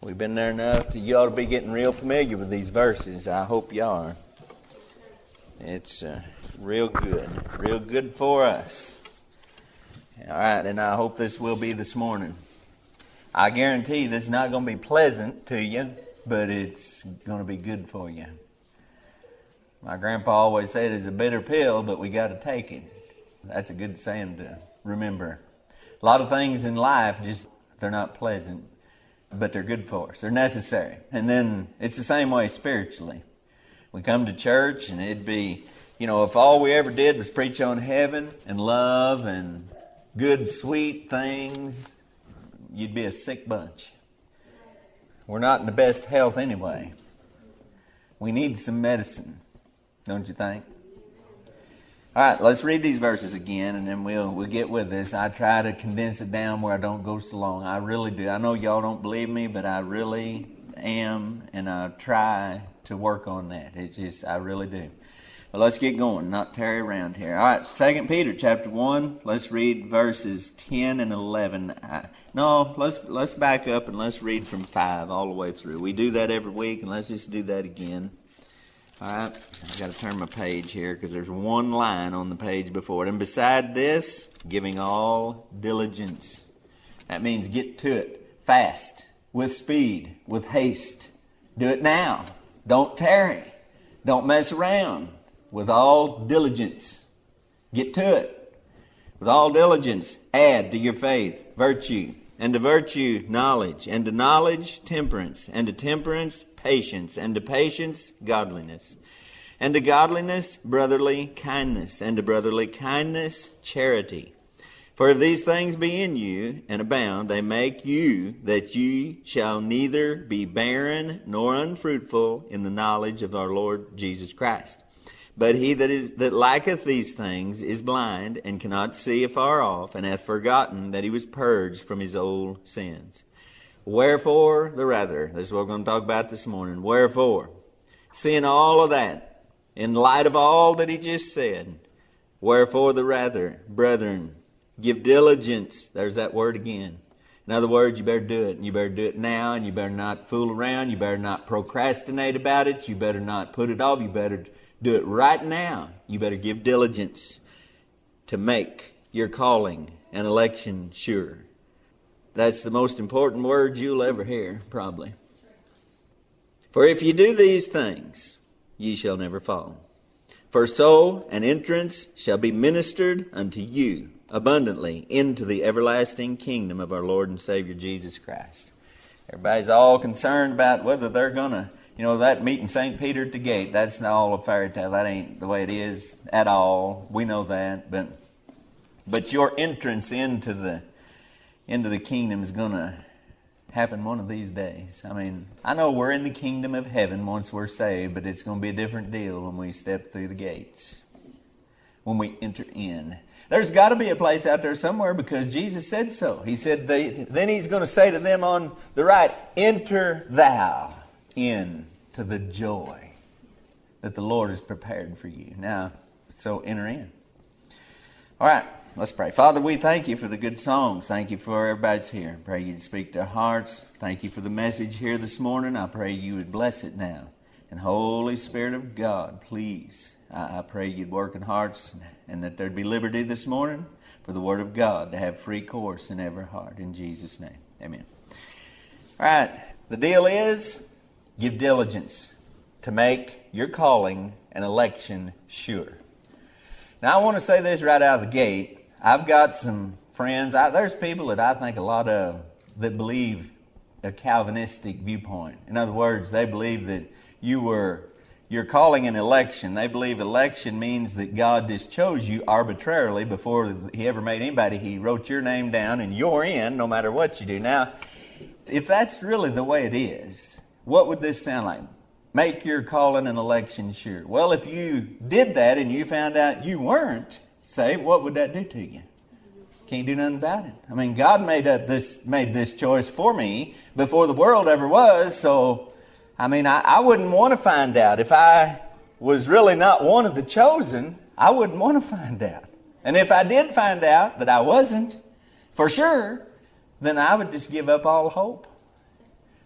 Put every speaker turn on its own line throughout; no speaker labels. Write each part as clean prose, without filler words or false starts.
We've been there enough that you ought to be getting real familiar with these verses. I hope you are. It's real good for us. All right, and I hope this will be this morning. I guarantee this is not going to be pleasant to you, but it's going to be good for you. My grandpa always said it's a bitter pill, but we got to take it. That's a good saying to remember. A lot of things in life, they're not pleasant, but they're good for us. They're necessary. And then it's the same way spiritually. We come to church and it'd be, if all we ever did was preach on heaven and love and good, sweet things, you'd be a sick bunch. We're not in the best health anyway. We need some medicine, don't you think? All right, let's read these verses again, and then we'll get with this. I try to condense it down where I don't go so long. I really do. I know y'all don't believe me, but I really am, and I try to work on that. I really do. But let's get going, not tarry around here. All right, 2 Peter chapter 1. Let's read verses 10 and 11. Let's back up and let's read from 5 all the way through. We do that every week, and let's just do that again. All right, I've got to turn my page here because there's one line on the page before it. And beside this, giving all diligence. That means get to it fast, with speed, with haste. Do it now. Don't tarry. Don't mess around. With all diligence. Get to it. With all diligence, add to your faith virtue. And to virtue, knowledge. And to knowledge, temperance. And to temperance, patience, and to patience, godliness, and to godliness, brotherly kindness, and to brotherly kindness, charity. For if these things be in you and abound, they make you that ye shall neither be barren nor unfruitful in the knowledge of our Lord Jesus Christ. But he that lacketh these things is blind, and cannot see afar off, and hath forgotten that he was purged from his old sins. Wherefore the rather, this is what we're going to talk about this morning. Wherefore, seeing all of that, in light of all that he just said, wherefore the rather, brethren, give diligence. There's that word again. In other words, you better do it. And you better do it now, and you better not fool around. You better not procrastinate about it. You better not put it off. You better do it right now. You better give diligence to make your calling and election sure. That's the most important word you'll ever hear, probably. For if you do these things, ye shall never fall. For so an entrance shall be ministered unto you abundantly into the everlasting kingdom of our Lord and Savior Jesus Christ. Everybody's all concerned about whether they're going to, that meeting St. Peter at the gate, that's not all a fairy tale. That ain't the way it is at all. We know that. But your entrance into the kingdom is going to happen one of these days. I know we're in the kingdom of heaven once we're saved, but it's going to be a different deal when we step through the gates, when we enter in. There's got to be a place out there somewhere because Jesus said so. He said, then he's going to say to them on the right, enter thou into the joy that the Lord has prepared for you. Now, so enter in. All right. Let's pray. Father, we thank you for the good songs. Thank you for everybody's here. Pray you'd speak to our hearts. Thank you for the message here this morning. I pray you would bless it now. And Holy Spirit of God, please, I pray you'd work in hearts and that there'd be liberty this morning for the Word of God to have free course in every heart. In Jesus' name, amen. All right. The deal is give diligence to make your calling and election sure. Now, I want to say this right out of the gate. I've got some friends. There's people that I think a lot of that believe a Calvinistic viewpoint. In other words, they believe that you're calling an election. They believe election means that God just chose you arbitrarily before he ever made anybody. He wrote your name down and you're in no matter what you do. Now, if that's really the way it is, what would this sound like? Make your calling and election sure. Well, if you did that and you found out you weren't saved, what would that do to you? Can't do nothing about it. God made this choice for me before the world ever was. So, I wouldn't want to find out. If I was really not one of the chosen, I wouldn't want to find out. And if I did find out that I wasn't, for sure, then I would just give up all hope.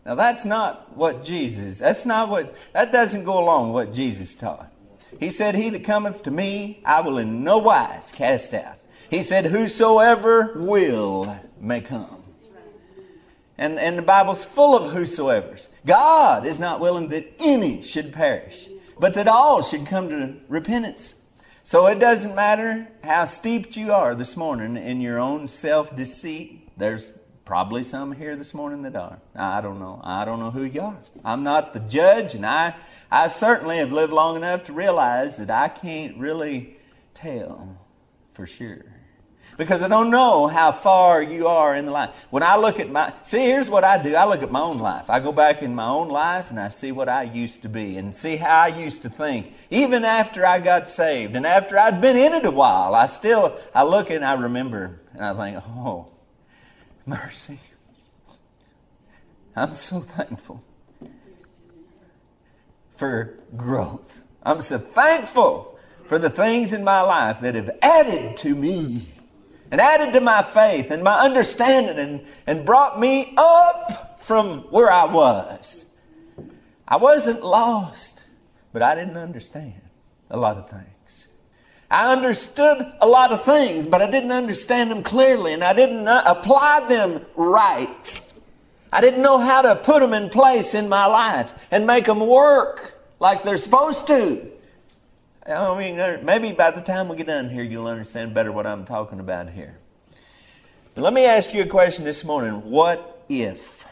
Now that's not what that doesn't go along with what Jesus taught. He said, he that cometh to me, I will in no wise cast out. He said, whosoever will may come. And the Bible's full of whosoevers. God is not willing that any should perish, but that all should come to repentance. So it doesn't matter how steeped you are this morning in your own self-deceit. There's probably some here this morning that are. I don't know. I don't know who you are. I'm not the judge, and I certainly have lived long enough to realize that I can't really tell for sure. Because I don't know how far you are in the life. When I look at here's what I do. I look at my own life. I go back in my own life and I see what I used to be and see how I used to think. Even after I got saved and after I'd been in it a while, I look and I remember and I think, oh, mercy. I'm so thankful for growth. I'm so thankful for the things in my life that have added to me. And added to my faith and my understanding and brought me up from where I was. I wasn't lost, but I didn't understand a lot of things. I understood a lot of things, but I didn't understand them clearly, and I didn't apply them right. I didn't know how to put them in place in my life and make them work like they're supposed to. I mean, maybe by the time we get done here, you'll understand better what I'm talking about here. But let me ask you a question this morning. What if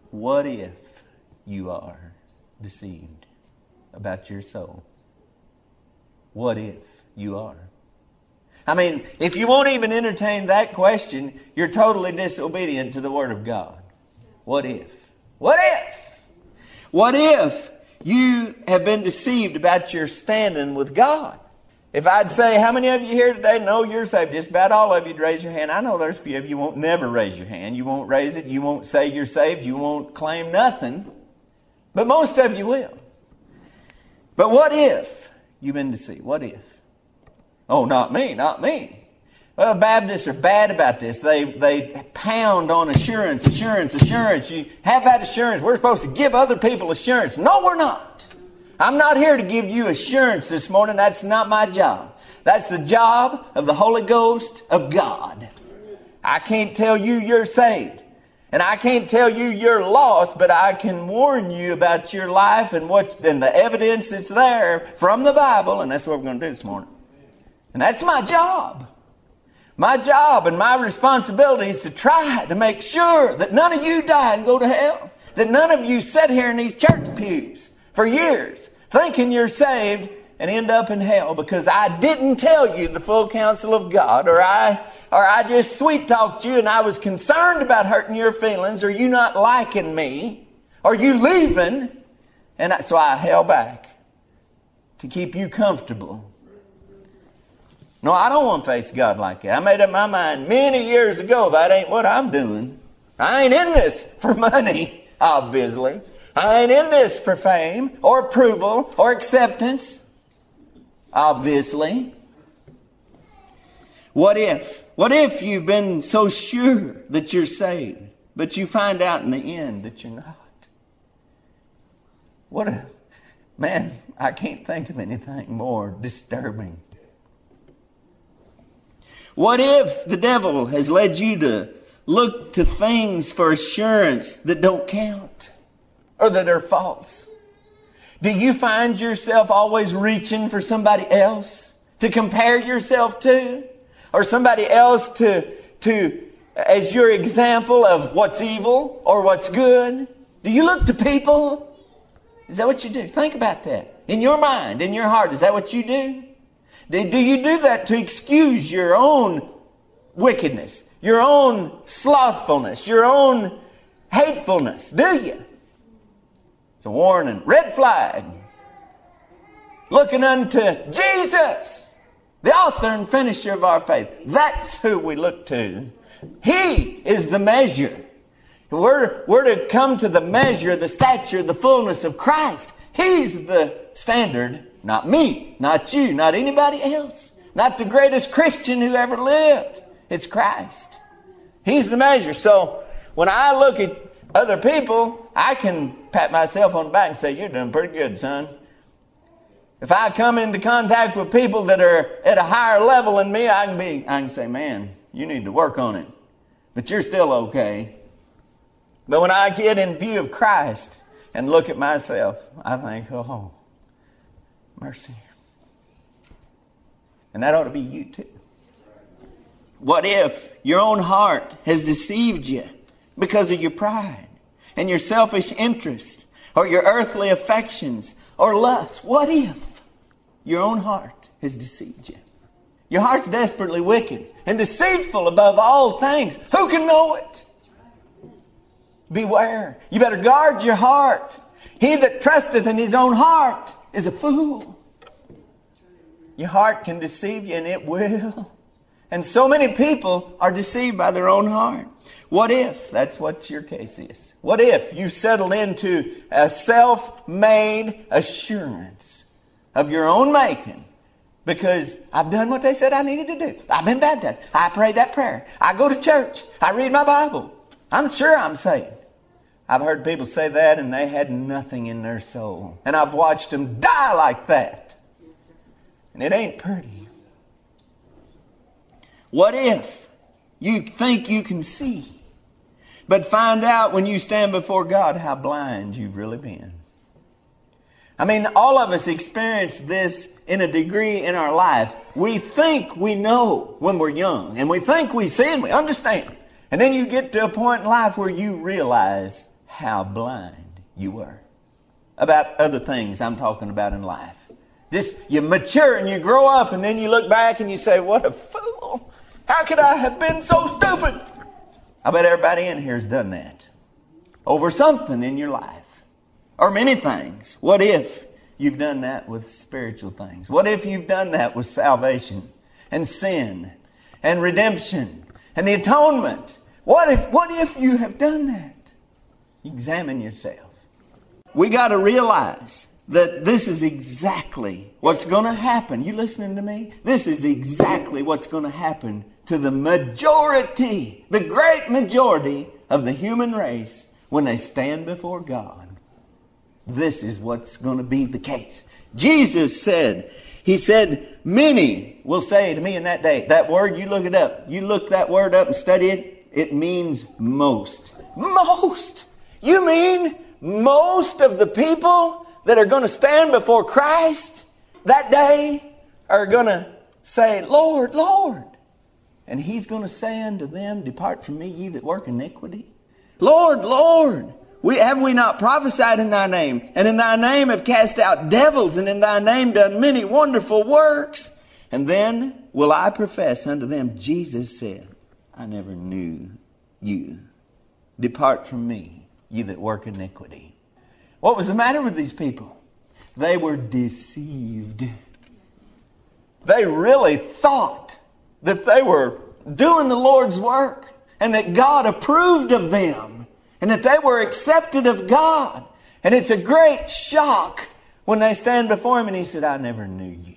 you are deceived about your soul? What if you are? I mean, if you won't even entertain that question, you're totally disobedient to the Word of God. What if? What if? What if you have been deceived about your standing with God? If I'd say, how many of you here today know you're saved? Just about all of you'd raise your hand. I know there's a few of you won't never raise your hand. You won't raise it. You won't say you're saved. You won't claim nothing. But most of you will. But what if you've been deceived? What if? Oh, not me, not me. Well, Baptists are bad about this. They pound on assurance. You have that assurance. We're supposed to give other people assurance. No, we're not. I'm not here to give you assurance this morning. That's not my job. That's the job of the Holy Ghost of God. I can't tell you you're saved. And I can't tell you you're lost, but I can warn you about your life and the evidence that's there from the Bible. And that's what we're going to do this morning. And that's my job. My job and my responsibility is to try to make sure that none of you die and go to hell. That none of you sit here in these church pews for years thinking you're saved and end up in hell because I didn't tell you the full counsel of God, or I just sweet talked you and I was concerned about hurting your feelings, or you not liking me, or you leaving, and so I held back to keep you comfortable. No, I don't want to face God like that. I made up my mind many years ago that ain't what I'm doing. I ain't in this for money, obviously. I ain't in this for fame or approval or acceptance, obviously. What if? What if you've been so sure that you're saved, but you find out in the end that you're not? Man, I can't think of anything more disturbing. What if the devil has led you to look to things for assurance that don't count or that are false? Do you find yourself always reaching for somebody else to compare yourself to, or somebody else to as your example of what's evil or what's good? Do you look to people? Is that what you do? Think about that. In your mind, in your heart, is that what you do? Do you do that to excuse your own wickedness, your own slothfulness, your own hatefulness? Do you? It's a warning. Red flag. Looking unto Jesus, the author and finisher of our faith. That's who we look to. He is the measure. We're to come to the measure, the stature, the fullness of Christ. He's the standard. Not me, not you, not anybody else. Not the greatest Christian who ever lived. It's Christ. He's the measure. So when I look at other people, I can pat myself on the back and say, you're doing pretty good, son. If I come into contact with people that are at a higher level than me, I can say, man, you need to work on it. But you're still okay. But when I get in view of Christ and look at myself, I think, oh, mercy. And that ought to be you too. What if your own heart has deceived you because of your pride and your selfish interest or your earthly affections or lust? What if your own heart has deceived you? Your heart's desperately wicked and deceitful above all things. Who can know it? Beware. You better guard your heart. He that trusteth in his own heart is a fool. Your heart can deceive you, and it will. And so many people are deceived by their own heart. What if that's what your case is? What if you settled into a self-made assurance of your own making? Because I've done what they said I needed to do. I've been baptized. I prayed that prayer. I go to church. I read my Bible. I'm sure I'm saved. I've heard people say that and they had nothing in their soul. And I've watched them die like that. And it ain't pretty. What if you think you can see, but find out when you stand before God how blind you've really been? I mean, all of us experience this in a degree in our life. We think we know when we're young, and we think we see and we understand. And then you get to a point in life where you realize how blind you were about other things I'm talking about in life. Just you mature and you grow up, and then you look back and you say, what a fool. How could I have been so stupid? I bet everybody in here has done that over something in your life, or many things. What if you've done that with spiritual things? What if you've done that with salvation and sin and redemption and the atonement? What if you have done that? Examine yourself. We got to realize that this is exactly what's going to happen. You listening to me? This is exactly what's going to happen to the majority, the great majority of the human race when they stand before God. This is what's going to be the case. Jesus said, He said, many will say to me in that day. That word, you look it up. You look that word up and study it. It means most. Most. You mean most of the people that are going to stand before Christ that day are going to say, Lord, Lord. And He's going to say unto them, depart from me, ye that work iniquity. Lord, Lord, have we not prophesied in thy name? And in thy name have cast out devils, and in thy name done many wonderful works. And then will I profess unto them, Jesus said, I never knew you. Depart from me, ye that work iniquity. What was the matter with these people? They were deceived. They really thought that they were doing the Lord's work and that God approved of them and that they were accepted of God. And it's a great shock when they stand before Him and He said, I never knew you.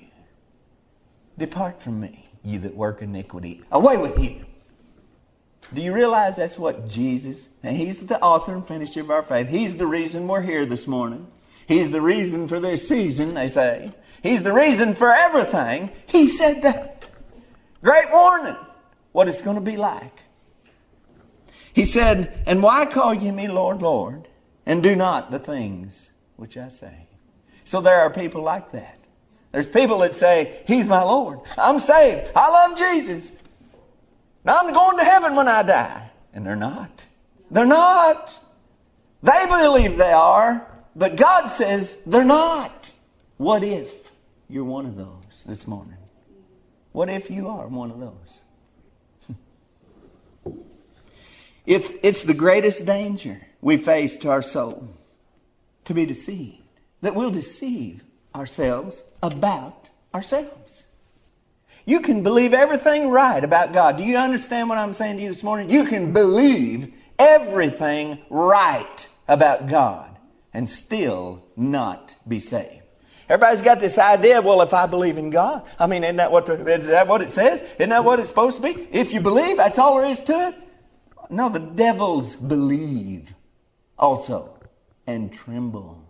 Depart from me, you that work iniquity. Away with you. Do you realize that's what Jesus, and He's the author and finisher of our faith. He's the reason we're here this morning. He's the reason for this season, they say. He's the reason for everything. He said that. Great warning. What it's going to be like. He said, and why call ye me Lord, Lord, and do not the things which I say? So there are people like that. There's people that say, He's my Lord. I'm saved. I love Jesus. Now I'm going to heaven when I die. And they're not. They're not. They believe they are, but God says they're not. What if you're one of those this morning? What if you are one of those? If it's the greatest danger we face to our soul, to be deceived, that we'll deceive ourselves about ourselves. You can believe everything right about God. Do you understand what I'm saying to you this morning? You can believe everything right about God and still not be saved. Everybody's got this idea, well, if I believe in God, I mean, isn't that what it says? Isn't that what it's supposed to be? If you believe, that's all there is to it. No, the devils believe also. and tremble.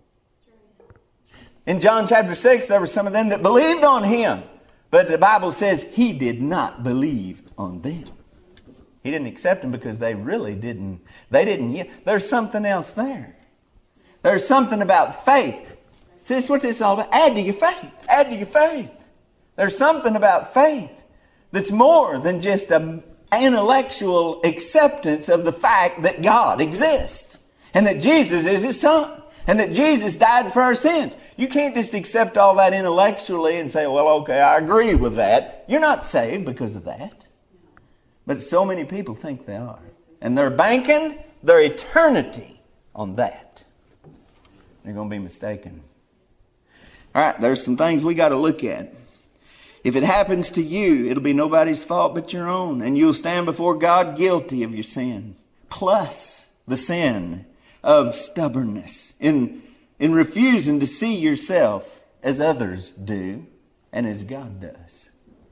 In John chapter 6, there were some of them that believed on him. But the Bible says he did not believe on them. He didn't accept them because they really didn't. There's something else there. There's something about faith. See, this is what this is all about. Add to your faith. Add to your faith. There's something about faith that's more than just an intellectual acceptance of the fact that God exists and that Jesus is His Son and that Jesus died for our sins. You can't just accept all that intellectually and say, well, okay, I agree with that. You're not saved because of that. But so many people think they are. And they're banking their eternity on that. They're going to be mistaken. All right, there's some things we got to look at. If it happens to you, it'll be nobody's fault but your own. And you'll stand before God guilty of your sin. Plus the sin of stubbornness in refusing to see yourself as others do and as God does.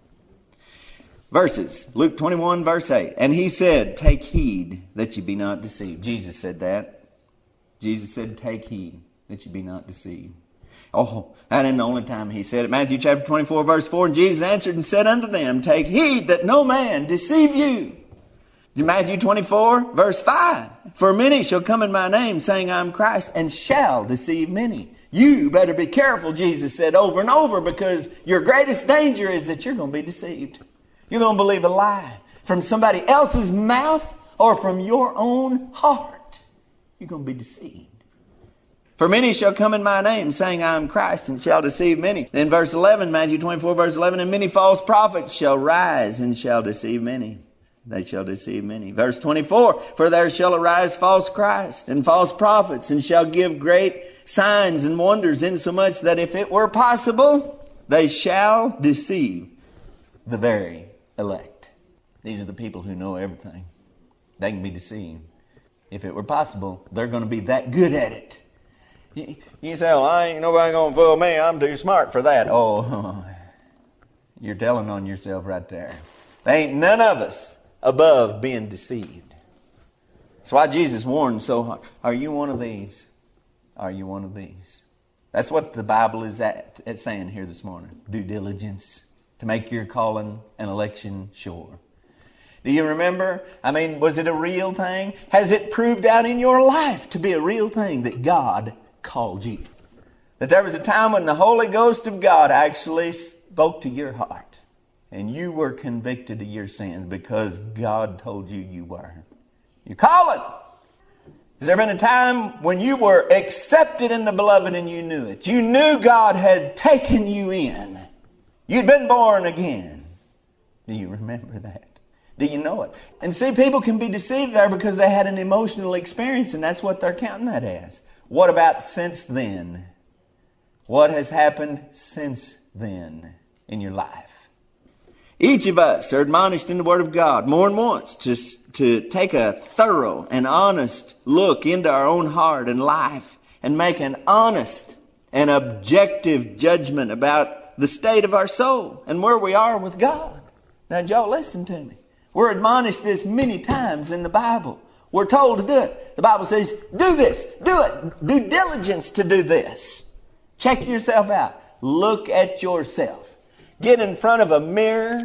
Verses, Luke 21 verse 8. And he said, take heed that you be not deceived. Jesus said that. Jesus said, take heed that you be not deceived. Oh, that ain't the only time he said it. Matthew chapter 24 verse 4. And Jesus answered and said unto them, take heed that no man deceive you. Matthew 24 verse 5. For many shall come in my name, saying I am Christ, and shall deceive many. You better be careful, Jesus said over and over, because your greatest danger is that you're going to be deceived. You're going to believe a lie from somebody else's mouth or from your own heart. You're going to be deceived. For many shall come in my name, saying I am Christ, and shall deceive many. Then verse 11, Matthew 24 verse 11, and many false prophets shall rise and shall deceive many. They shall deceive many. Verse 24, for there shall arise false Christ and false prophets, and shall give great signs and wonders, insomuch that if it were possible, they shall deceive the very elect. These are the people who know everything. They can be deceived. If it were possible, they're going to be that good at it. You say, well, I ain't nobody going to fool me. I'm too smart for that. Oh, you're telling on yourself right there. There ain't none of us above being deceived. That's why Jesus warned so hard. Are you one of these? Are you one of these? That's what the Bible is at saying here this morning. Due diligence to make your calling and election sure. Do you remember? Was it a real thing? Has it proved out in your life to be a real thing that God called you? That there was a time when the Holy Ghost of God actually spoke to your heart and you were convicted of your sins because God told you you were. You're calling. Has there been a time when you were accepted in the beloved and you knew it? You knew God had taken you in. You'd been born again. Do you remember that? Do you know it? And see, people can be deceived there because they had an emotional experience, and that's what they're counting that as. What about since then? What has happened since then in your life? Each of us are admonished in the Word of God more than once to take a thorough and honest look into our own heart and life and make an honest and objective judgment about the state of our soul and where we are with God. Now, y'all, listen to me. We're admonished this many times in the Bible. We're told to do it. The Bible says, do this, do it. Due diligence to do this. Check yourself out. Look at yourself. Get in front of a mirror,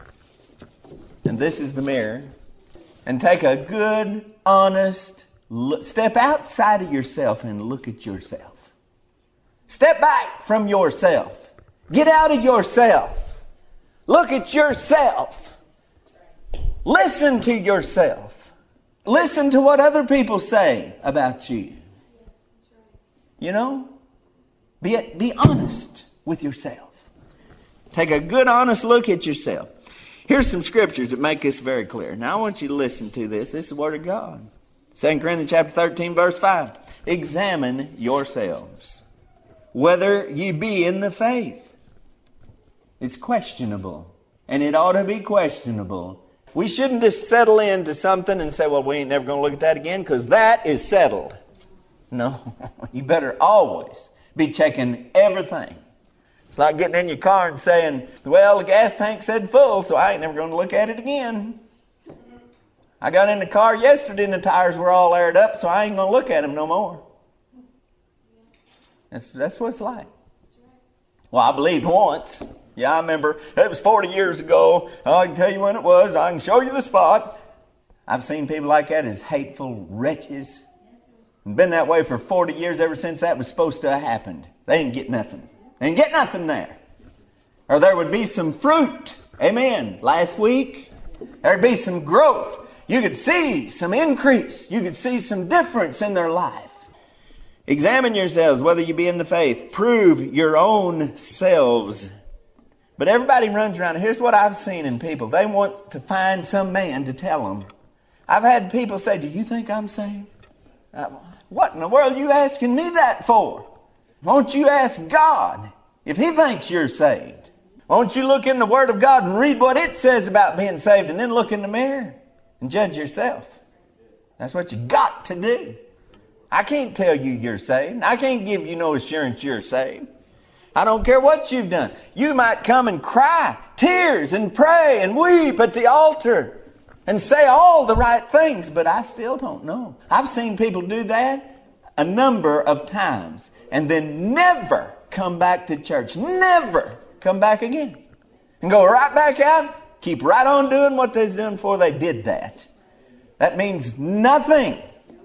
and this is the mirror, and take a good, honest look. Step outside of yourself and look at yourself. Step back from yourself. Get out of yourself. Look at yourself. Listen to yourself. Listen to what other people say about you. You know? Be honest with yourself. Take a good, honest look at yourself. Here's some scriptures that make this very clear. Now I want you to listen to this. This is the Word of God. 2 Corinthians chapter 13, verse 5. Examine yourselves, whether ye be in the faith. It's questionable. And it ought to be questionable. We shouldn't just settle into something and say, well, we ain't never going to look at that again because that is settled. No, you better always be checking everything. It's like getting in your car and saying, well, the gas tank said full, so I ain't never going to look at it again. I got in the car yesterday and the tires were all aired up, so I ain't going to look at them no more. That's what it's like. Well, I believed once. Yeah, I remember. It was 40 years ago. Oh, I can tell you when it was. I can show you the spot. I've seen people like that as hateful wretches. And been that way for 40 years ever since that was supposed to have happened. They didn't get nothing. They didn't get nothing there. Or there would be some fruit. Amen. Last week, there'd be some growth. You could see some increase. You could see some difference in their life. Examine yourselves whether you be in the faith. Prove your own selves. But everybody runs around. Here's what I've seen in people. They want to find some man to tell them. I've had people say, do you think I'm saved? What in the world are you asking me that for? Won't you ask God if He thinks you're saved? Won't you look in the Word of God and read what it says about being saved and then look in the mirror and judge yourself? That's what you got to do. I can't tell you you're saved. I can't give you no assurance you're saved. I don't care what you've done. You might come and cry tears and pray and weep at the altar and say all the right things, but I still don't know. I've seen people do that a number of times and then never come back to church. Never come back again. And go right back out, keep right on doing what they was doing before they did that. That means nothing.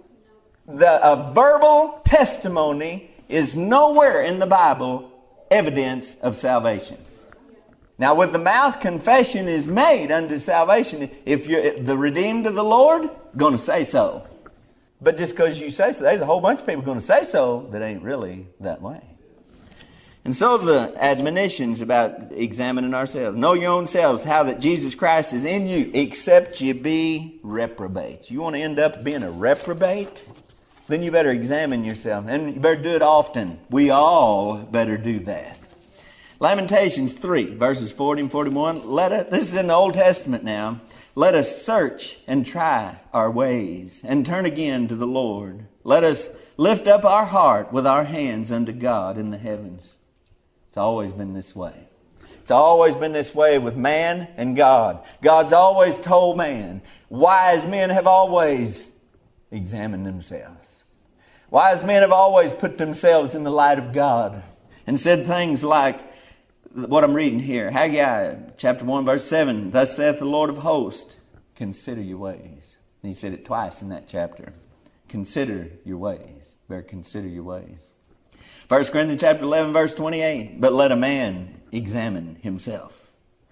A verbal testimony is nowhere in the Bible evidence of salvation. Now with the mouth, confession is made unto salvation. If you're the redeemed of the Lord, going to say so. But just because you say so, there's a whole bunch of people going to say so that ain't really that way. And so the admonitions about examining ourselves. Know your own selves, how that Jesus Christ is in you, except you be reprobates. You want to end up being a reprobate? Then you better examine yourself. And you better do it often. We all better do that. Lamentations 3, verses 40 and 41. This is in the Old Testament now. Let us search and try our ways and turn again to the Lord. Let us lift up our heart with our hands unto God in the heavens. It's always been this way. It's always been this way with man and God. God's always told man. Wise men have always examined themselves. Wise men have always put themselves in the light of God and said things like what I'm reading here. Haggai chapter 1 verse 7. Thus saith the Lord of hosts, consider your ways. And he said it twice in that chapter. Consider your ways. Better consider your ways. 1 Corinthians chapter 11 verse 28. But let a man examine himself.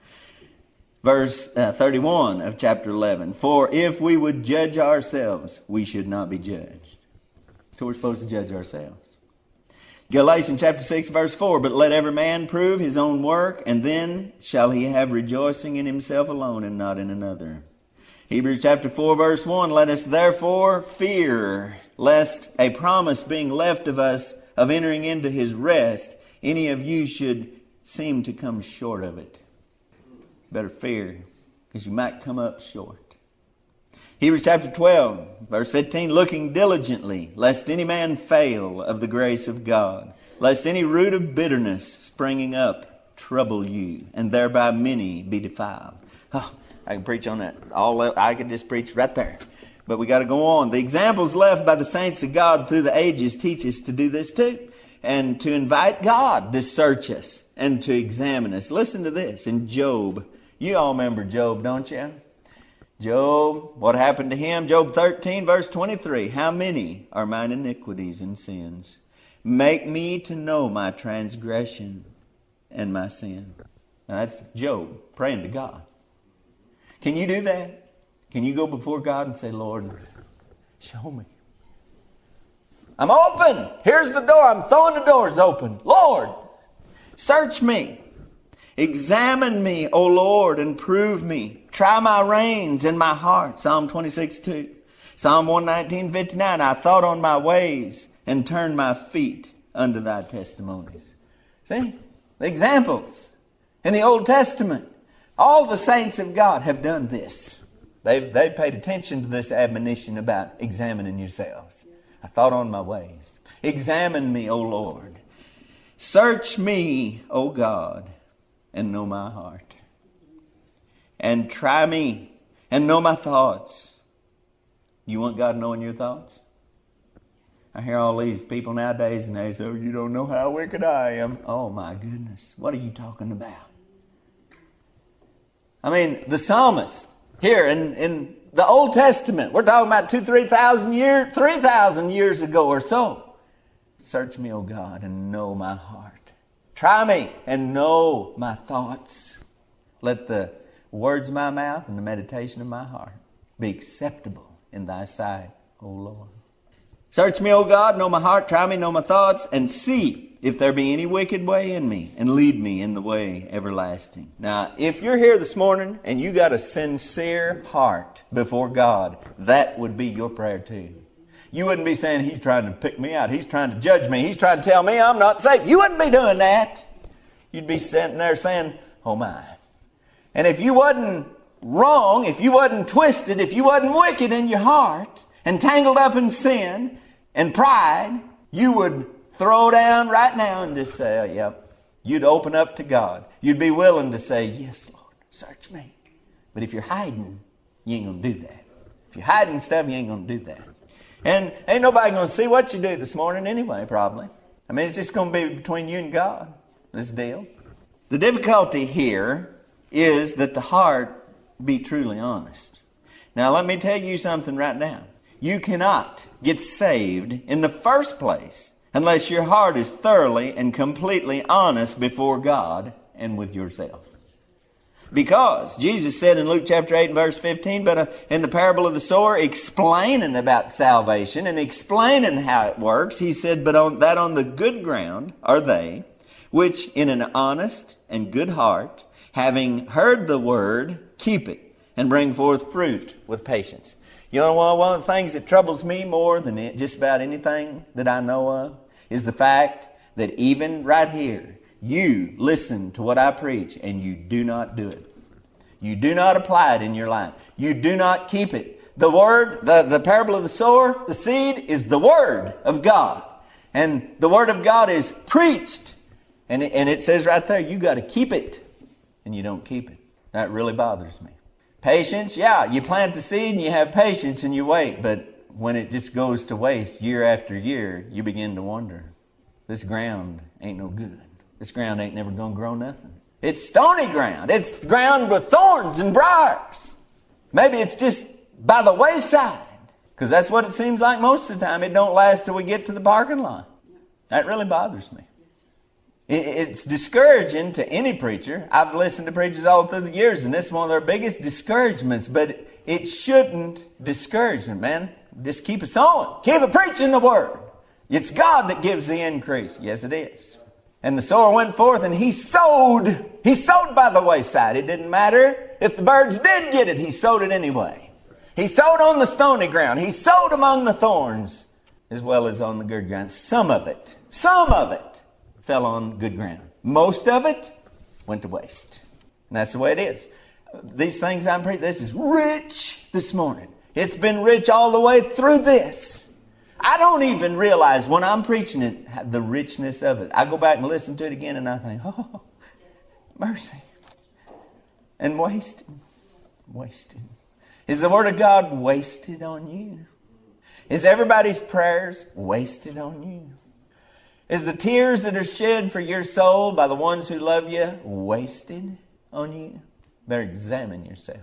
Verse 31 of chapter 11. For if we would judge ourselves, we should not be judged. So we're supposed to judge ourselves. Galatians chapter 6 verse 4. But let every man prove his own work, and then shall he have rejoicing in himself alone and not in another. Hebrews chapter 4 verse 1. Let us therefore fear, lest a promise being left of us of entering into His rest, any of you should seem to come short of it. Better fear, because you might come up short. Hebrews chapter 12, verse 15, looking diligently, lest any man fail of the grace of God, lest any root of bitterness springing up trouble you, and thereby many be defiled. Oh, I can preach on that. I could just preach right there. But we got to go on. The examples left by the saints of God through the ages teach us to do this too. And to invite God to search us and to examine us. Listen to this in Job. You all remember Job, don't you? Job, what happened to him? Job 13 verse 23. How many are mine iniquities and sins? Make me to know my transgression and my sin. Now that's Job praying to God. Can you do that? Can you go before God and say, Lord, show me. I'm open. Here's the door. I'm throwing the doors open. Lord, search me. Examine me, O Lord, and prove me. Try my reins and my heart. Psalm 26:2. Psalm 119:59. I thought on my ways and turned my feet unto thy testimonies. See? The examples in the Old Testament. All the saints of God have done this. They've paid attention to this admonition about examining yourselves. I thought on my ways. Examine me, O Lord. Search me, O God, and know my heart. And try me and know my thoughts. You want God knowing your thoughts? I hear all these people nowadays and they say, oh, you don't know how wicked I am. Oh my goodness, what are you talking about? I mean, the psalmist here in the Old Testament, we're talking about 3,000 years ago or so. Search me, O God, and know my heart. Try me and know my thoughts. Let the words of my mouth and the meditation of my heart be acceptable in thy sight, O Lord. Search me, O God, know my heart, try me, know my thoughts, and see if there be any wicked way in me, and lead me in the way everlasting. Now, if you're here this morning and you got a sincere heart before God, that would be your prayer too. You wouldn't be saying, he's trying to pick me out, he's trying to judge me, he's trying to tell me I'm not saved. You wouldn't be doing that. You'd be sitting there saying, oh my. And if you wasn't wrong, if you wasn't twisted, if you wasn't wicked in your heart, and tangled up in sin and pride, you would throw down right now and just say, oh, yep. You'd open up to God. You'd be willing to say, yes, Lord, search me. But if you're hiding, you ain't going to do that. If you're hiding stuff, you ain't going to do that. And ain't nobody going to see what you do this morning anyway, probably. I mean, it's just going to be between you and God, this deal. The difficulty here is that the heart be truly honest. Now, let me tell you something right now. You cannot get saved in the first place unless your heart is thoroughly and completely honest before God and with yourself. Because Jesus said in Luke chapter 8 and verse 15, but in the parable of the sower, explaining about salvation and explaining how it works, he said, but on the good ground are they, which in an honest and good heart, having heard the word, keep it, and bring forth fruit with patience. You know, one of the things that troubles me more than just about anything that I know of is the fact that even right here, you listen to what I preach and you do not do it. You do not apply it in your life. You do not keep it. The word, the parable of the sower, the seed is the word of God. And the word of God is preached. And it says right there, you got to keep it. And you don't keep it. That really bothers me. Patience, yeah, you plant the seed and you have patience and you wait. But when it just goes to waste year after year, you begin to wonder, this ground ain't no good. This ground ain't never going to grow nothing. It's stony ground. It's ground with thorns and briars. Maybe it's just by the wayside. Because that's what it seems like most of the time. It don't last till we get to the parking lot. That really bothers me. It's discouraging to any preacher. I've listened to preachers all through the years, and this is one of their biggest discouragements. But it shouldn't discourage them, man. Just keep us on. Keep it preaching the word. It's God that gives the increase. Yes, it is. And the sower went forth and he sowed. He sowed by the wayside. It didn't matter if the birds did get it. He sowed it anyway. He sowed on the stony ground. He sowed among the thorns as well as on the good ground. Some of it fell on good ground. Most of it went to waste. And that's the way it is. These things I'm preaching, this is rich this morning. It's been rich all the way through this. I don't even realize when I'm preaching it, the richness of it. I go back and listen to it again and I think, oh, mercy. And wasted. Is the word of God wasted on you? Is everybody's prayers wasted on you? Is the tears that are shed for your soul by the ones who love you wasted on you? Better examine yourself.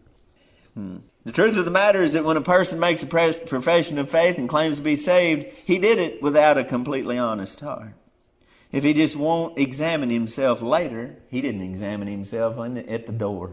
The truth of the matter is that when a person makes a profession of faith and claims to be saved, he did it without a completely honest heart. If he just won't examine himself later, he didn't examine himself at the door.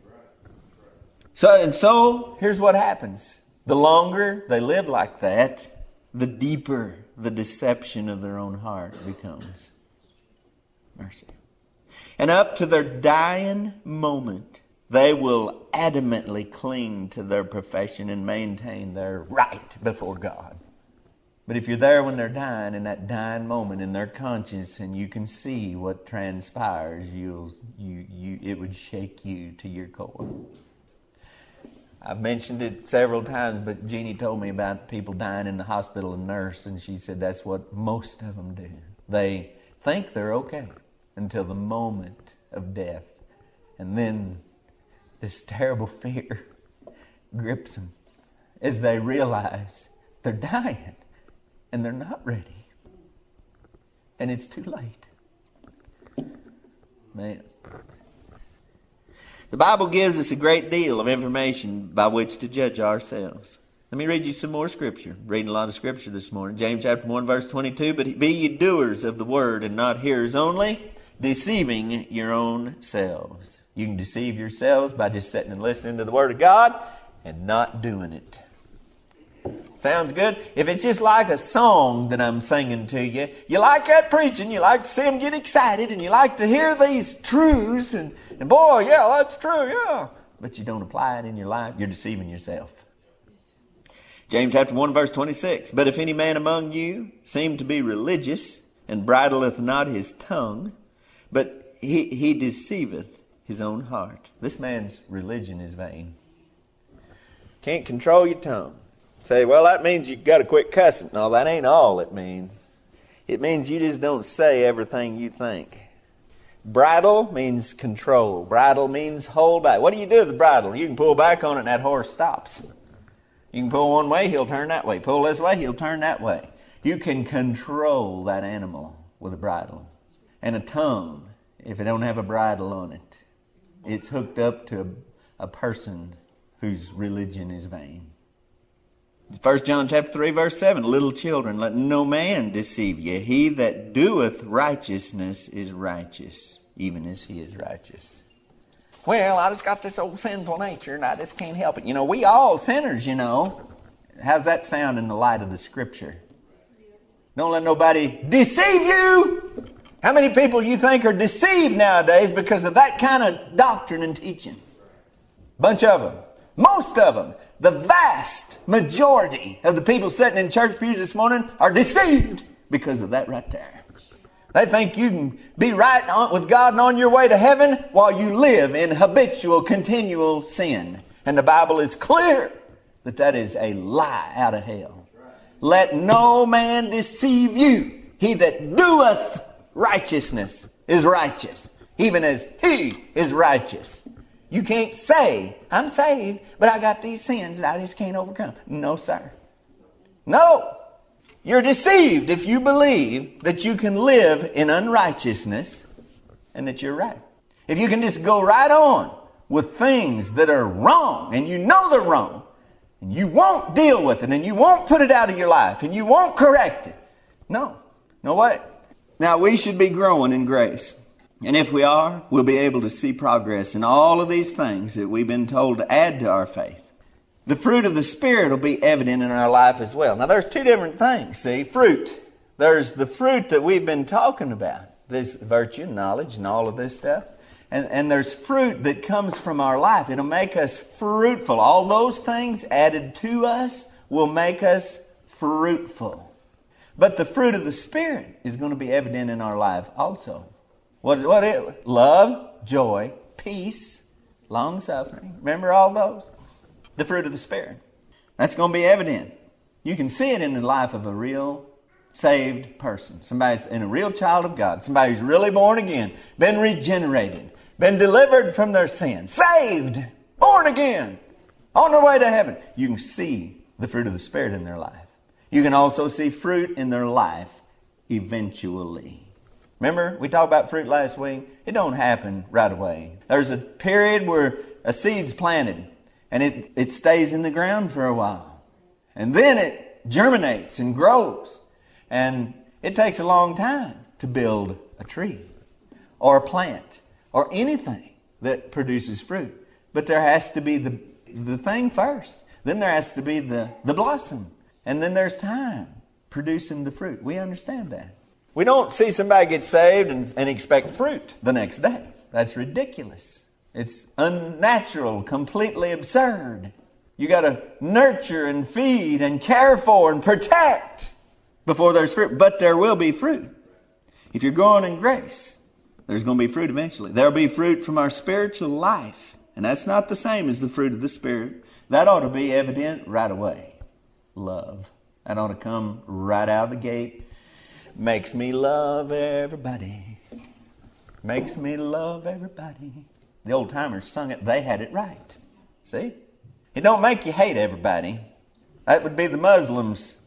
So here's what happens. The longer they live like that, the deeper the deception of their own heart becomes. Mercy. And up to their dying moment, they will adamantly cling to their profession and maintain their right before God. But if you're there when they're dying, in that dying moment, in their conscience, and you can see what transpires, it would shake you to your core. I've mentioned it several times, but Jeannie told me about people dying in the hospital, a nurse, and she said that's what most of them do. They think they're okay until the moment of death. And then this terrible fear grips them as they realize they're dying. and they're not ready. And it's too late. Man. The Bible gives us a great deal of information by which to judge ourselves. Let me read you some more scripture. Reading a lot of scripture this morning. James chapter 1 verse 22. But be ye doers of the word and not hearers only, deceiving your own selves. You can deceive yourselves by just sitting and listening to the word of God and not doing it. Sounds good? If it's just like a song that I'm singing to you, you like that preaching, you like to see them get excited, and you like to hear these truths, and boy, yeah, that's true, yeah. But you don't apply it in your life, you're deceiving yourself. James chapter 1 verse 26. But if any man among you seem to be religious, and bridleth not his tongue, but he deceiveth his own heart. This man's religion is vain. Can't control your tongue. Say, well, that means you got to quit cussing. No, that ain't all it means. It means you just don't say everything you think. Bridle means control. Bridle means hold back. What do you do with the bridle? You can pull back on it and that horse stops. You can pull one way, he'll turn that way. Pull this way, he'll turn that way. You can control that animal with a bridle. And a tongue, if it don't have a bridle on it, it's hooked up to a person whose religion is vain. 1 John chapter 3 verse 7, little children, let no man deceive you. He that doeth righteousness is righteous, even as he is righteous. Well, I just got this old sinful nature and I just can't help it. You know, we all sinners, you know. How's that sound in the light of the Scripture? Don't let nobody deceive you. How many people you think are deceived nowadays because of that kind of doctrine and teaching? Bunch of them. Most of them. The vast majority of the people sitting in church pews this morning are deceived because of that right there. They think you can be right with God and on your way to heaven while you live in habitual, continual sin. And the Bible is clear that that is a lie out of hell. Let no man deceive you. He that doeth righteousness is righteous, even as he is righteous. You can't say, I'm saved, but I got these sins that I just can't overcome. No, sir. No. You're deceived if you believe that you can live in unrighteousness and that you're right. If you can just go right on with things that are wrong and you know they're wrong and you won't deal with it and you won't put it out of your life and you won't correct it. No. No way. Now we should be growing in grace. And if we are, we'll be able to see progress in all of these things that we've been told to add to our faith. The fruit of the Spirit will be evident in our life as well. Now there's two different things, see, fruit. There's the fruit that we've been talking about, this virtue, knowledge, and all of this stuff. And there's fruit that comes from our life. It'll make us fruitful. All those things added to us will make us fruitful. But the fruit of the Spirit is going to be evident in our life also. What is it? Love, joy, peace, long-suffering. Remember all those? The fruit of the Spirit. That's going to be evident. You can see it in the life of a real saved person. Somebody's in a real child of God. Somebody who's really born again. Been regenerated. Been delivered from their sins. Saved. Born again. On their way to heaven. You can see the fruit of the Spirit in their life. You can also see fruit in their life eventually. Remember, we talked about fruit last week. It don't happen right away. There's a period where a seed's planted. And it stays in the ground for a while. And then it germinates and grows. And it takes a long time to build a tree or a plant or anything that produces fruit. But there has to be the thing first. Then there has to be the blossom. And then there's time producing the fruit. We understand that. We don't see somebody get saved and expect fruit the next day. That's ridiculous. It's unnatural, completely absurd. You got to nurture and feed and care for and protect before there's fruit. But there will be fruit. If you're growing in grace, there's going to be fruit eventually. There'll be fruit from our spiritual life. And that's not the same as the fruit of the Spirit. That ought to be evident right away. Love. That ought to come right out of the gate. Makes me love everybody. Makes me love everybody. The old timers sung it. They had it right. See? It don't make you hate everybody. That would be the Muslims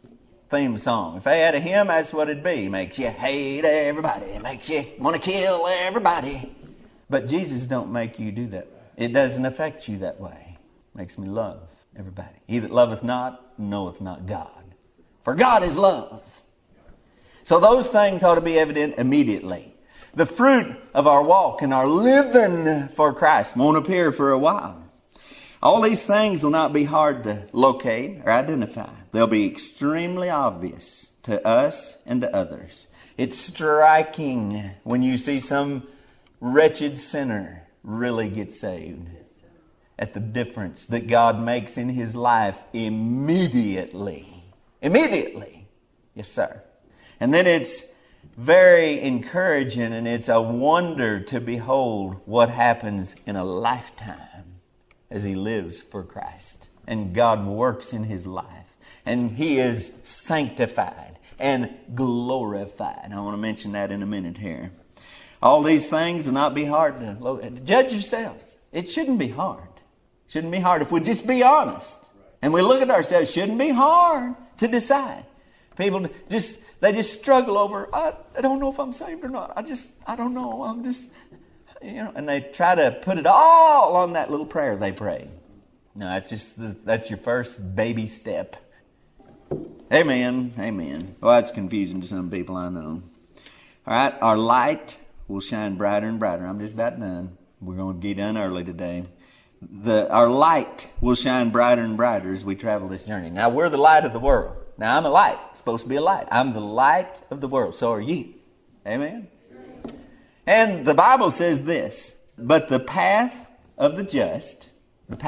theme song. If they had a hymn, that's what it'd be. It makes you hate everybody. It makes you want to kill everybody. But Jesus don't make you do that. It doesn't affect you that way. It makes me love everybody. He that loveth not, knoweth not God. For God is love. So those things ought to be evident immediately. The fruit of our walk and our living for Christ won't appear for a while. All these things will not be hard to locate or identify. They'll be extremely obvious to us and to others. It's striking when you see some wretched sinner really get saved at the difference that God makes in his life immediately. Immediately. Yes, sir. And then it's very encouraging and it's a wonder to behold what happens in a lifetime as he lives for Christ. And God works in his life. And he is sanctified and glorified. I want to mention that in a minute here. All these things will not be hard to judge yourselves. It shouldn't be hard. It shouldn't be hard if we just be honest. And we look at ourselves. It shouldn't be hard to decide. People they just struggle over, I don't know if I'm saved or not. I don't know. I'm just, and they try to put it all on that little prayer they prayed. No, that's your first baby step. Amen. Amen. Well, that's confusing to some people, I know. All right, our light will shine brighter and brighter. I'm just about done. We're going to get done early today. Our light will shine brighter and brighter as we travel this journey. Now, we're the light of the world. Now, I'm a light. I'm supposed to be a light. I'm the light of the world. So are you. Amen? And the Bible says this, but the path of the just, the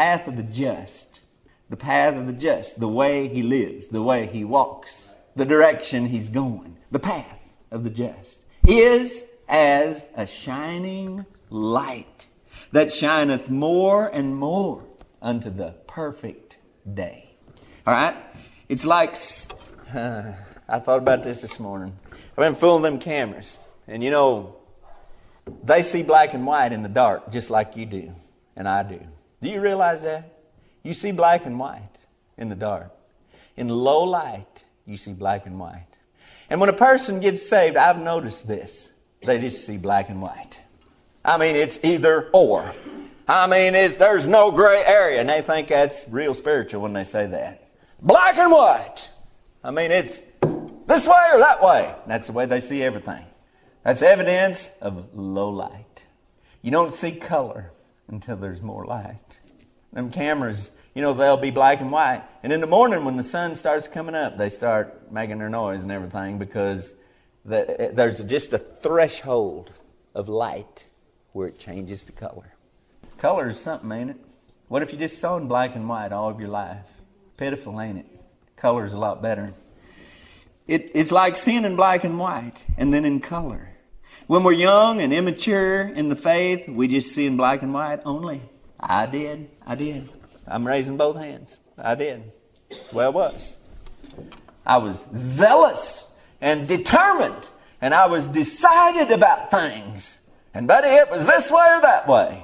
way he lives, the way he walks, the direction he's going, the path of the just is as a shining light that shineth more and more unto the perfect day. All right? It's like, I thought about this morning. I've been fooling them cameras. And they see black and white in the dark just like you do and I do. Do you realize that? You see black and white in the dark. In low light, you see black and white. And when a person gets saved, I've noticed this. They just see black and white. I mean, it's either or. I mean, there's no gray area. And they think that's real spiritual when they say that. Black and white. I mean, it's this way or that way. That's the way they see everything. That's evidence of low light. You don't see color until there's more light. Them cameras, they'll be black and white. And in the morning when the sun starts coming up, they start making their noise and everything because there's just a threshold of light where it changes to color. Color is something, ain't it? What if you just saw in black and white all of your life? Pitiful, ain't it? Color's a lot better. It's like seeing in black and white and then in color. When we're young and immature in the faith, we just see in black and white only. I did. I'm raising both hands. I did. That's the way I was. I was zealous and determined. And I was decided about things. And buddy, it was this way or that way.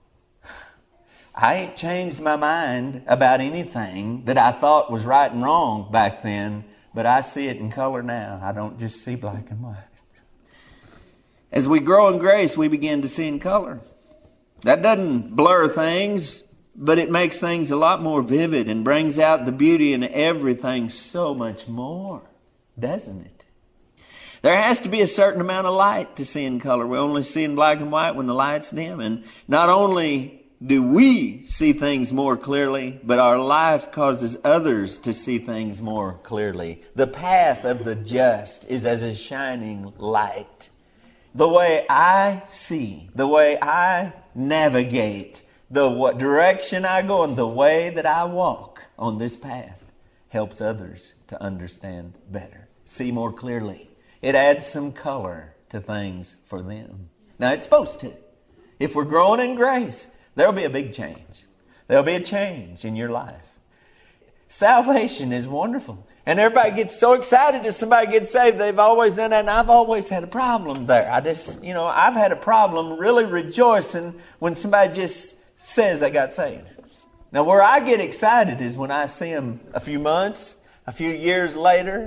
I ain't changed my mind about anything that I thought was right and wrong back then, but I see it in color now. I don't just see black and white. As we grow in grace, we begin to see in color. That doesn't blur things, but it makes things a lot more vivid and brings out the beauty in everything so much more, doesn't it? There has to be a certain amount of light to see in color. We only see in black and white when the light's dim. And not only do we see things more clearly, but our life causes others to see things more clearly. The path of the just is as a shining light. The way I see, the way I navigate, what direction I go, and the way that I walk on this path helps others to understand better, see more clearly. It adds some color to things for them. Now, it's supposed to. If we're growing in grace, there'll be a big change. There'll be a change in your life. Salvation is wonderful. And everybody gets so excited if somebody gets saved. They've always done that. And I've always had a problem there. I've had a problem really rejoicing when somebody just says they got saved. Now, where I get excited is when I see them a few months, a few years later,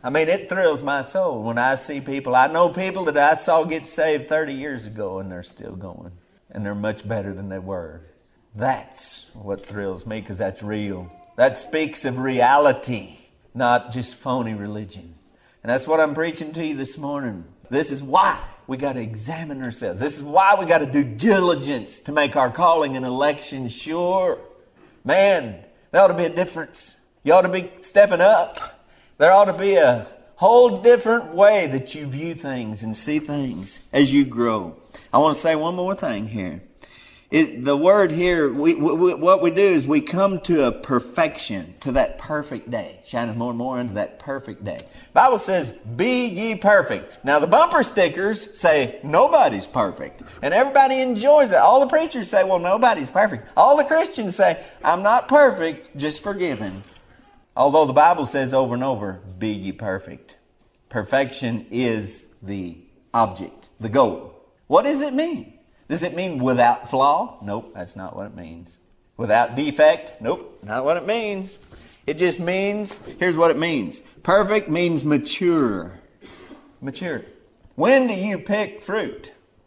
I mean, it thrills my soul when I see people. I know people that I saw get saved 30 years ago, and they're still going. And they're much better than they were. That's what thrills me, because that's real. That speaks of reality, not just phony religion. And that's what I'm preaching to you this morning. This is why we got to examine ourselves. This is why we got to do diligence to make our calling and election sure. Man, there ought to be a difference. You ought to be stepping up. There ought to be a whole different way that you view things and see things as you grow. I want to say one more thing here. The word here, what we do is we come to a perfection, to that perfect day. Shining more and more into that perfect day. The Bible says, be ye perfect. Now the bumper stickers say, nobody's perfect. And everybody enjoys that. All the preachers say, well, nobody's perfect. All the Christians say, I'm not perfect, just forgiven. Although the Bible says over and over, be ye perfect. Perfection is the object, the goal. What does it mean? Does it mean without flaw? Nope, that's not what it means. Without defect? Nope, not what it means. It just means, here's what it means. Perfect means mature. Mature. When do you pick fruit?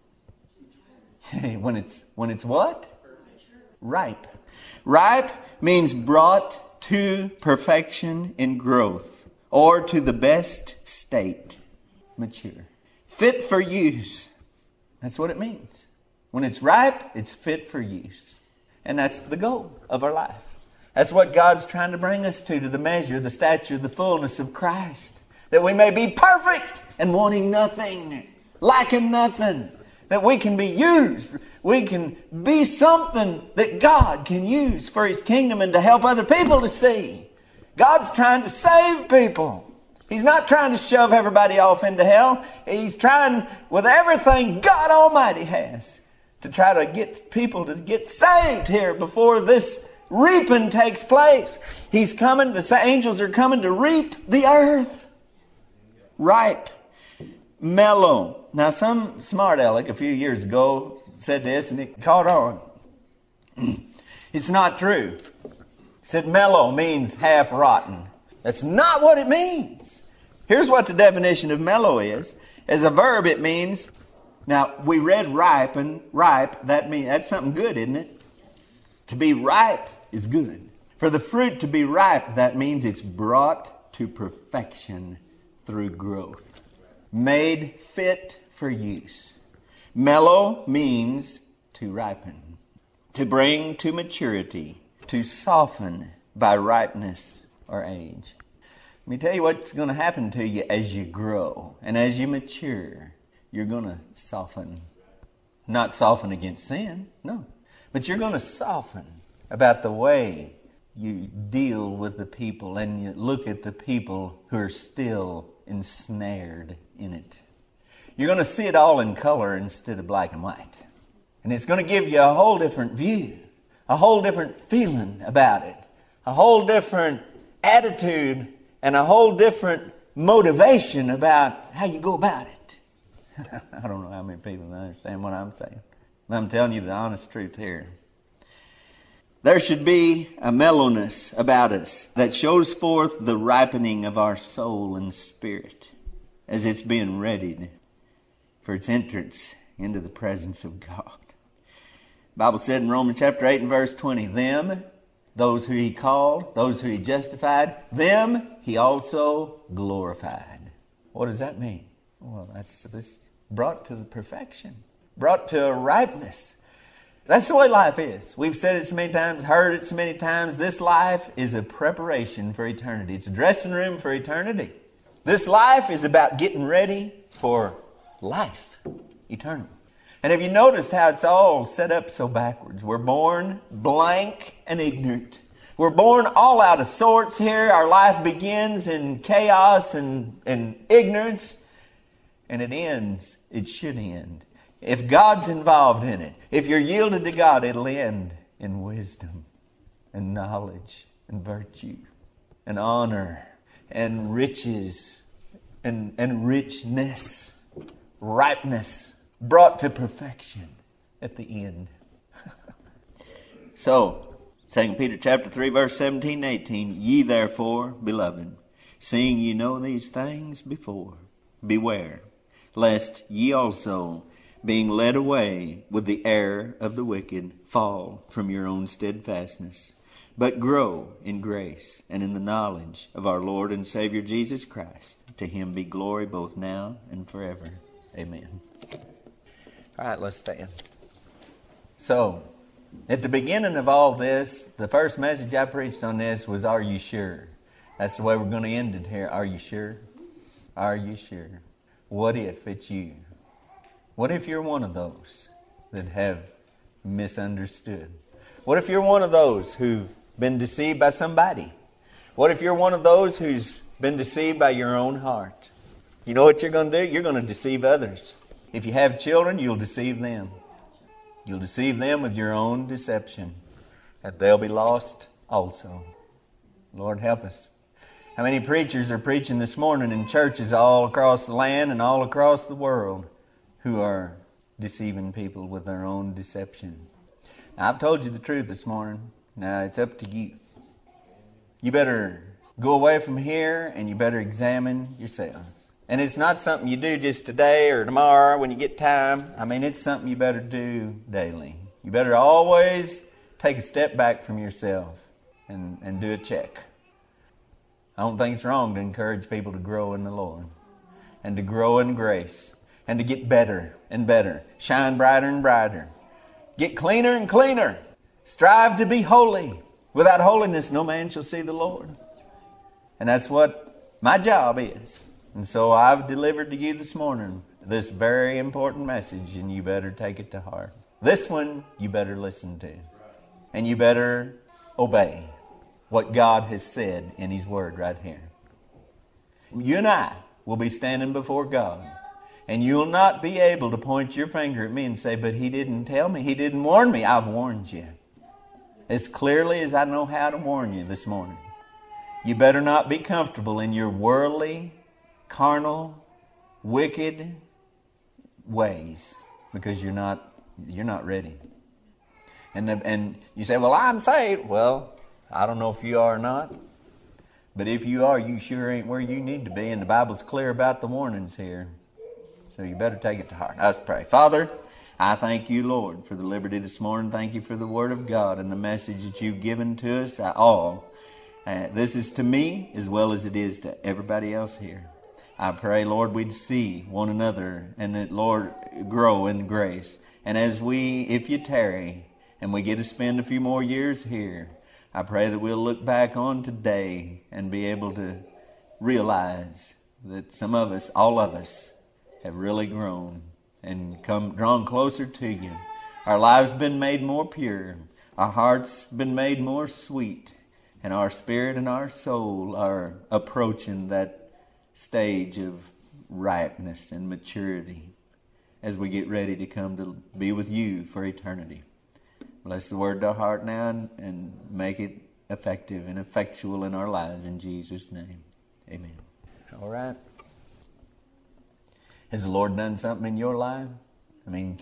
When it's what? Ripe. Ripe means brought to perfection in growth, or to the best state. Mature. Fit for use. That's what it means. When it's ripe, it's fit for use. And that's the goal of our life. That's what God's trying to bring us to the measure, the stature, the fullness of Christ. That we may be perfect and wanting nothing, lacking nothing. That we can be used. We can be something that God can use for His kingdom and to help other people to see. God's trying to save people. He's not trying to shove everybody off into hell. He's trying with everything God Almighty has to try to get people to get saved here before this reaping takes place. He's coming, the angels are coming to reap the earth. Ripe. Mellow. Now some smart aleck a few years ago said this and it caught on. It's not true. He said mellow means half rotten. That's not what it means. Here's what the definition of mellow is. As a verb it means, now we read ripe, and ripe, that's something good, isn't it? To be ripe is good. For the fruit to be ripe, that means it's brought to perfection through growth. Made fit for use. Mellow means to ripen, to bring to maturity, to soften by ripeness or age. Let me tell you what's going to happen to you as you grow and as you mature. You're going to soften. Not soften against sin, no. But you're going to soften about the way you deal with the people and you look at the people who are still ensnared in it. You're going to see it all in color instead of black and white. And it's going to give you a whole different view, a whole different feeling about it, a whole different attitude, and a whole different motivation about how you go about it. I don't know how many people understand what I'm saying. But I'm telling you the honest truth here. There should be a mellowness about us that shows forth the ripening of our soul and spirit as it's being readied for its entrance into the presence of God. The Bible said in Romans chapter 8 and verse 20, them, those who He called, those who He justified, them He also glorified. What does that mean? Well, that's brought to the perfection, brought to a ripeness. That's the way life is. We've said it so many times, heard it so many times. This life is a preparation for eternity. It's a dressing room for eternity. This life is about getting ready for life, eternal. And have you noticed how it's all set up so backwards? We're born blank and ignorant. We're born all out of sorts here. Our life begins in chaos and ignorance. And it ends, it should end. If God's involved in it, if you're yielded to God, it'll end in wisdom and knowledge and virtue and honor and riches and richness, ripeness, brought to perfection at the end. So, 2 Peter chapter 3, verse 17 and 18, ye therefore, beloved, seeing ye know these things before. Beware, lest ye also, being led away with the error of the wicked, fall from your own steadfastness, but grow in grace and in the knowledge of our Lord and Savior Jesus Christ. To him be glory both now and forever. Amen. All right, let's stand. So, at the beginning of all this, the first message I preached on this was, are you sure? That's the way we're going to end it here. Are you sure? Are you sure? What if it's you? What if you're one of those that have misunderstood? What if you're one of those who've been deceived by somebody? What if you're one of those who's been deceived by your own heart? You know what you're going to do? You're going to deceive others. If you have children, you'll deceive them. You'll deceive them with your own deception, and they'll be lost also. Lord, help us. How many preachers are preaching this morning in churches all across the land and all across the world who are deceiving people with their own deception? Now, I've told you the truth this morning. Now, it's up to you. You better go away from here and you better examine yourselves. And it's not something you do just today or tomorrow when you get time. I mean, it's something you better do daily. You better always take a step back from yourself and do a check. I don't think it's wrong to encourage people to grow in the Lord and to grow in grace and to get better and better, shine brighter and brighter, get cleaner and cleaner, strive to be holy. Without holiness, no man shall see the Lord. And that's what my job is. And so I've delivered to you this morning this very important message, and you better take it to heart. This one you better listen to. And you better obey what God has said in His Word right here. You and I will be standing before God, and you'll not be able to point your finger at me and say, but He didn't tell me, He didn't warn me. I've warned you as clearly as I know how to warn you this morning. You better not be comfortable in your worldly, carnal, wicked ways, because you're not ready. And you say, well, I'm saved. Well, I don't know if you are or not, but if you are, you sure ain't where you need to be, and the Bible's clear about the warnings here. So you better take it to heart. Let's pray. Father, I thank you, Lord, for the liberty this morning. Thank you for the Word of God and the message that you've given to us all. This is to me as well as it is to everybody else here. I pray, Lord, we'd see one another and that, Lord, grow in grace. And as we, if you tarry, and we get to spend a few more years here, I pray that we'll look back on today and be able to realize that some of us, all of us, have really grown and drawn closer to you. Our lives been made more pure. Our hearts been made more sweet. And our spirit and our soul are approaching that stage of ripeness and maturity as we get ready to come to be with you for eternity. Bless the word to our heart now and make it effective and effectual in our lives in Jesus' name. Amen. All right. Has the Lord done something in your life? I mean,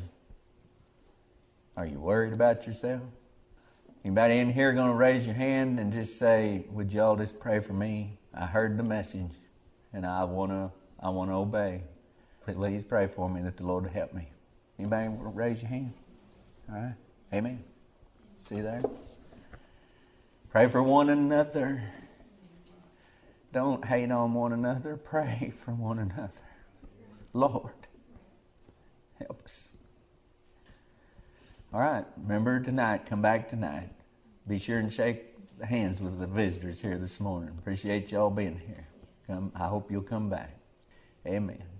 are you worried about yourself? Anybody in here going to raise your hand and just say, would y'all just pray for me? I heard the message and I want to obey. Please pray for me that the Lord will help me. Anybody want to raise your hand? All right. Amen. See there? Pray for one another. Don't hate on one another. Pray for one another. Lord, help us. All right. Remember tonight. Come back tonight. Be sure and shake hands with the visitors here this morning. Appreciate y'all being here. I hope you'll come back. Amen.